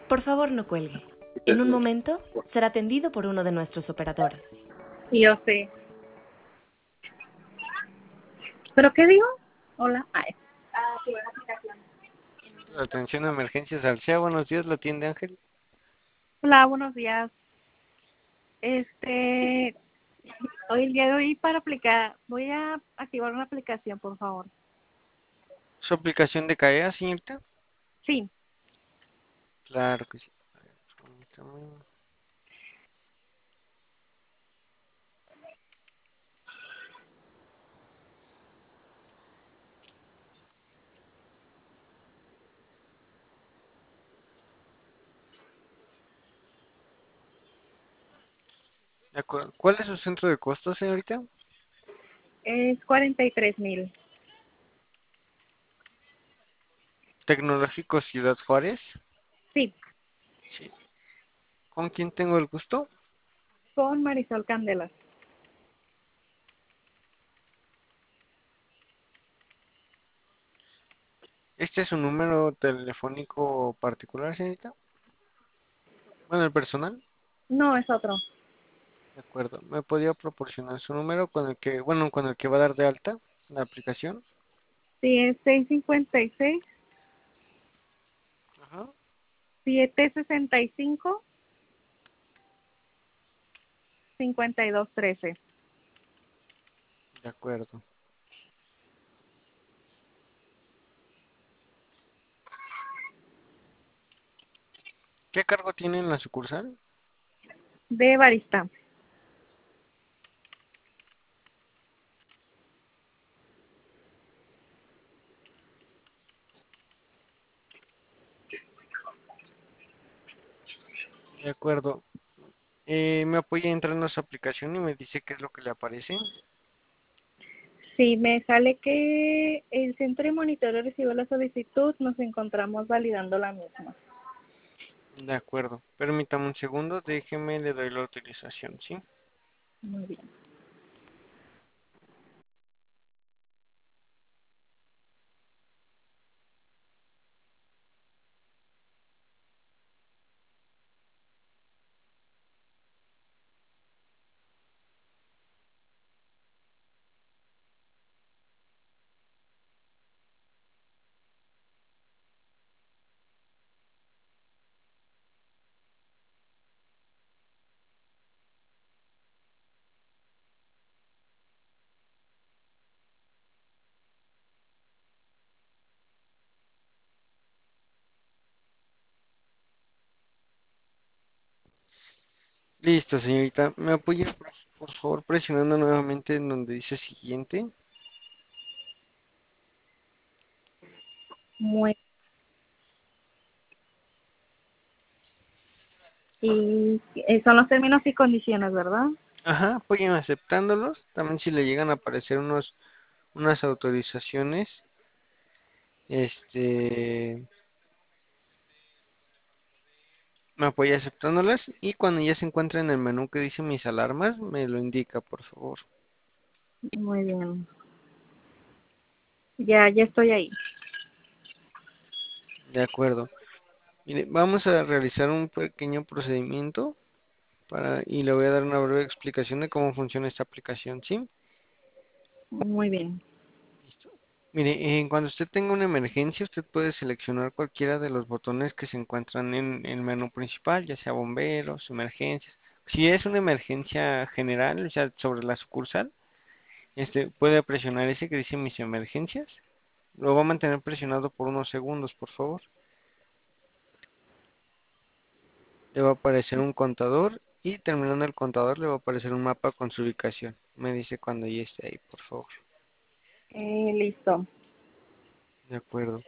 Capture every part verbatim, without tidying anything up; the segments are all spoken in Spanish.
Por favor, no cuelgue. En un momento será atendido por uno de nuestros operadores. Yo sé. ¿Pero qué digo? Hola. Ay. Atención a emergencias Alsea, buenos días, la tienda Ángel. Hola, buenos días. Este, hoy el día de hoy para aplicar, voy a activar una aplicación, por favor. ¿Su aplicación de caída, señorita? Sí, Claro que sí. A ver, permítame. De acuerdo. ¿Cuál es su centro de costo, señorita? es cuarenta y tres mil. Tecnológico Ciudad Juárez. Sí, Sí. ¿Con quién tengo el gusto? con Marisol Candelas. ¿Este es su número telefónico particular, señorita? Bueno, el personal. No, es otro. De acuerdo. ¿Me podría proporcionar su número con el que, bueno, con el que va a dar de alta la aplicación? Sí, es seis cinco seis, Ajá. siete seis cinco, cinco dos uno tres. De acuerdo. ¿Qué cargo tiene en la sucursal? De barista. De acuerdo. Eh, ¿me apoya entrando a su aplicación y me dice qué es lo que le aparece? Sí, me sale que el centro de monitoreo recibió la solicitud, nos encontramos validando la misma. De acuerdo. Permítame un segundo, déjeme, le doy la autorización, ¿sí? Muy bien. Listo, señorita. ¿Me apoya, por por favor, presionando nuevamente en donde dice siguiente? Muy Y eh, son los términos y condiciones, ¿verdad? Ajá, apoyen aceptándolos. También si le llegan a aparecer unos, unas autorizaciones, este, me apoya aceptándolas. Y cuando ya se encuentre en el menú que dice mis alarmas, me lo indica, por favor. Muy bien. Ya, ya estoy ahí. De acuerdo. Mire, vamos a realizar un pequeño procedimiento para, y le voy a dar una breve explicación de cómo funciona esta aplicación, ¿sí? Muy bien. Listo. Mire, eh, cuando usted tenga una emergencia, usted puede seleccionar cualquiera de los botones que se encuentran en el menú principal, ya sea bomberos, emergencias. Si es una emergencia general, o sea, sobre la sucursal, este puede presionar ese que dice mis emergencias. Lo va a mantener presionado por unos segundos, por favor. Le va a aparecer un contador y terminando el contador le va a aparecer un mapa con su ubicación. Me dice cuando ya esté ahí, por favor. Eh, listo. De acuerdo.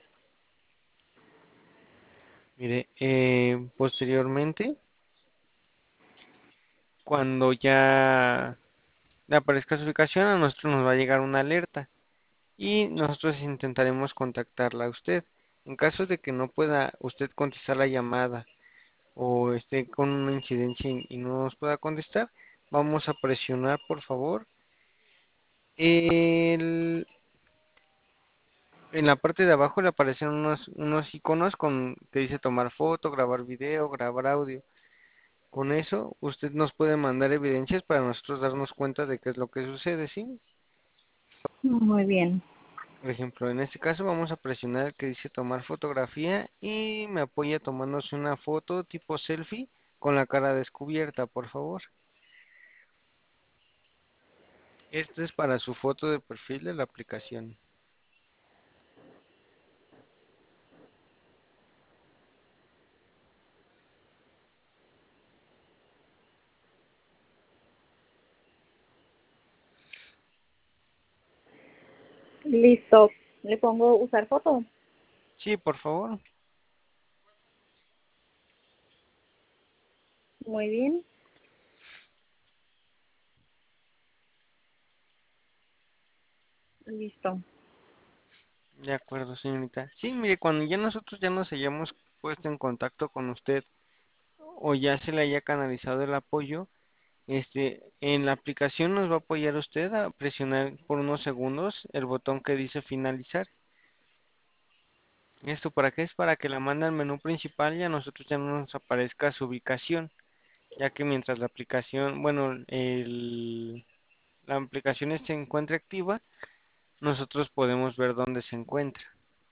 Mire, eh, posteriormente, cuando ya le aparezca su ubicación, a nosotros nos va a llegar una alerta y nosotros intentaremos contactarla a usted. En caso de que no pueda usted contestar la llamada o esté con una incidencia y y no nos pueda contestar, vamos a presionar, por favor, el En la parte de abajo le aparecen unos, unos iconos con que dice tomar foto, grabar video, grabar audio. Con eso, usted nos puede mandar evidencias para nosotros darnos cuenta de qué es lo que sucede, ¿sí? Muy bien. Por ejemplo, en este caso vamos a presionar el que dice tomar fotografía y me apoya tomándose una foto tipo selfie con la cara descubierta, por favor. Esto es para su foto de perfil de la aplicación. Listo. Le pongo usar foto. Sí, por favor. Muy bien. Listo. De acuerdo, señorita. Sí, mire, cuando ya nosotros ya nos hayamos puesto en contacto con usted o ya se le haya canalizado el apoyo, este, en la aplicación nos va a apoyar usted a presionar por unos segundos el botón que dice finalizar. ¿Esto para qué? Es para que la mande al menú principal y a nosotros ya no nos aparezca su ubicación, ya que mientras la aplicación, bueno, el, la aplicación se encuentre activa, nosotros podemos ver dónde se encuentra.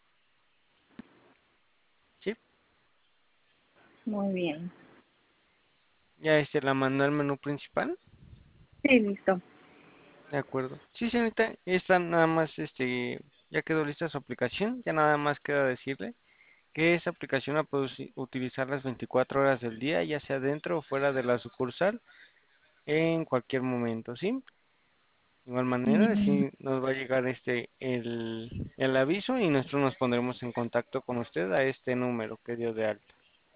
¿Sí? Muy bien. Ya este la mandó al menú principal. Sí, listo. De acuerdo. Sí, señorita, esta nada más, este, ya quedó lista su aplicación, ya nada más queda decirle que esa aplicación la puede usi- utilizar las veinticuatro horas del día, ya sea dentro o fuera de la sucursal, en cualquier momento, ¿sí? De igual manera, Mm, si nos va a llegar este el, el aviso y nosotros nos pondremos en contacto con usted a este número que dio de alta.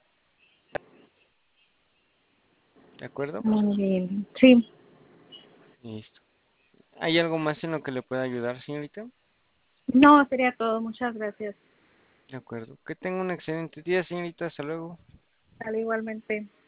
¿De acuerdo? Muy bien. Sí. Listo. ¿Hay algo más en lo que le pueda ayudar, señorita? No, sería todo. Muchas gracias. De acuerdo. Que tenga un excelente día, señorita. Hasta luego. Sale igualmente.